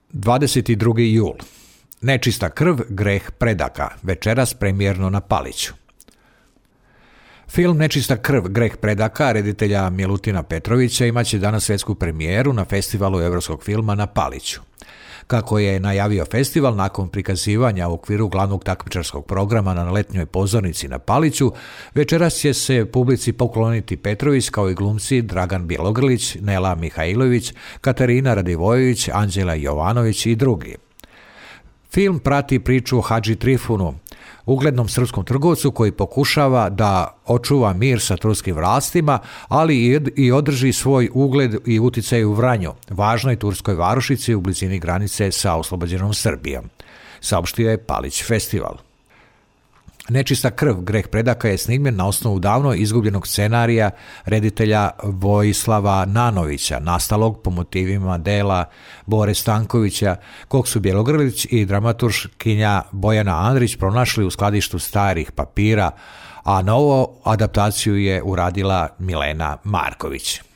22. jul. Nečista krv, greh predaka. Večeras premijerno na Paliću. Film Nečista krv, greh predaka reditelja Milutina Petrovića imaće danas svjetsku premijeru na festivalu evropskog filma na Paliću. Kako je najavio festival, nakon prikazivanja u okviru glavnog takmičarskog programa na letnjoj pozornici na Paliću, večeras će se publici pokloniti Petrović kao i glumci Dragan Bjelogrlić, Nela Mihajlović, Katarina Radivojević, Anđela Jovanović i drugi. Film prati priču o Hadži Trifunu, uglednom srpskom trgovcu koji pokušava da očuva mir sa turskim vlastima, ali i održi svoj ugled i uticaj u Vranju, važnoj turskoj varošici u blizini granice sa oslobođenom Srbijom, saopštio je Palić festival. Nečista krv, greh predaka je snimljen na osnovu davno izgubljenog scenarija reditelja Vojislava Nanovića, nastalog po motivima dela Bore Stankovića, kog su Bjelogrlić i dramaturškinja Bojana Andrić pronašli u skladištu starih papira, a novu adaptaciju je uradila Milena Marković.